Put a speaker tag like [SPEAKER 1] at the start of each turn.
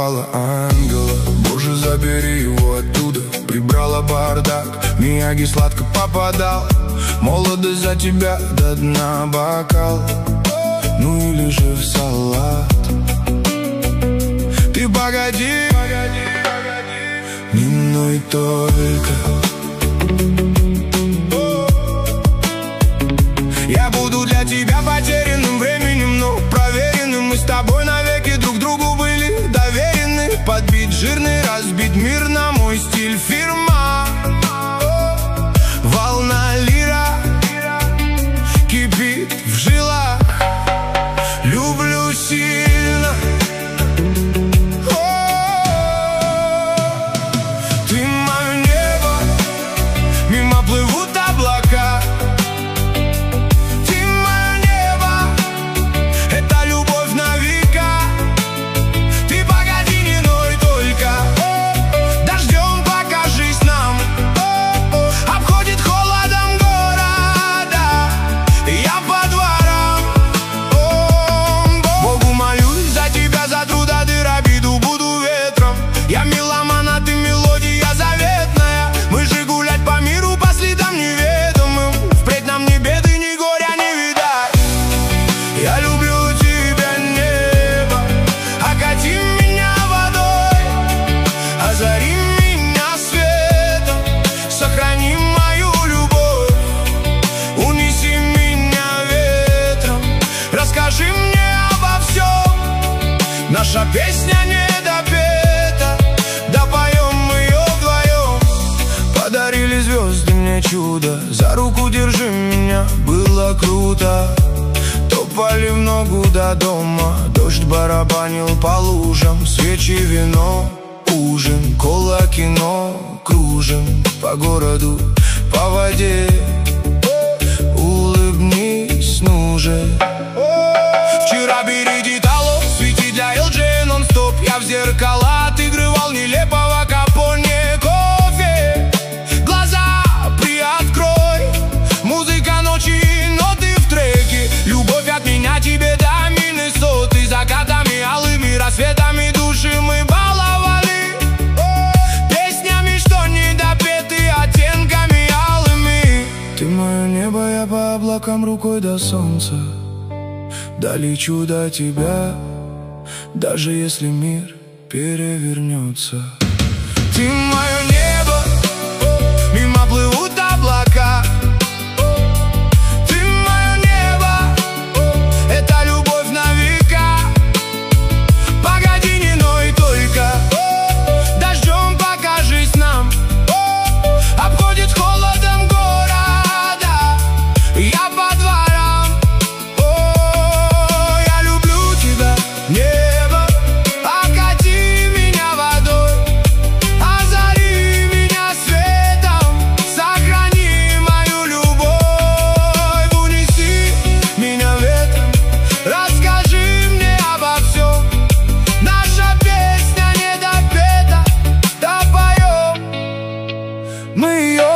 [SPEAKER 1] поцеловала ангела. Боже, забери его оттуда. Прибрала бардак, Мияги сладко попадал. Молодость за тебя до дна бокал. Ну или же в салат. Ты погоди, не мной только. Я буду для тебя потерянным временем, но проверенным. Мы с тобой навеки друг другу были доверены. Подбить жирный, разбить мир на мой стиль фирма. Волна лира кипит в жилах. Люблю сильно. Ты мое небо, мимо плывут облака. Ты мое небо, это любовь на века. Ты погоди, не ной только. Дождем покажись нам. Обходит холодом города. Я по дворам. Богу молюсь за тебя, за труд, дыр, обиду буду ветром. Я меломан, а ты мелодия заветная. Мы же гулять по миру по следам неведомым. Впредь нам ни беды, ни горя не видать. Я люблю тебя, небо. Окати меня водой, озари меня светом. Сохрани мою любовь. Унеси меня ветром. Расскажи мне обо всем. Наша песня не допета. Допоем мы ее вдвоем. Подарили звезды мне чудо. За руку держи меня, было круто. Топали в ногу до дома. Дождь барабанил по лужам. Свечи, вино, ужин, кола, кино. Кружим по городу, по воде. Улыбнись, ну же. Вчера бередитало, свети для LG нон-стоп. Я в зеркала отыгрывал нелепого Капоне. Кофе, глаза приоткрой. Музыка ночи, ноты в треке. Любовь от меня тебе до Миннесоты. Закатами алыми, рассветами души мы баловали. Песнями, что не допеты, оттенками алыми. Ты мое небо, я по облакам рукой до солнца. Долечу до тебя, даже если мир перевернется. Ты мое небо, мимо плывут облака. Ты мое небо, это любовь на века. Погоди, не ной только. Дождем покажись нам. Обходит холодом города. Я по дворам. Я люблю тебя, небо. Окати меня водой. Озари меня светом. Сохрани мою любовь. Унеси меня ветром. Расскажи мне обо всем. Наша песня не допета. Допоем мы ее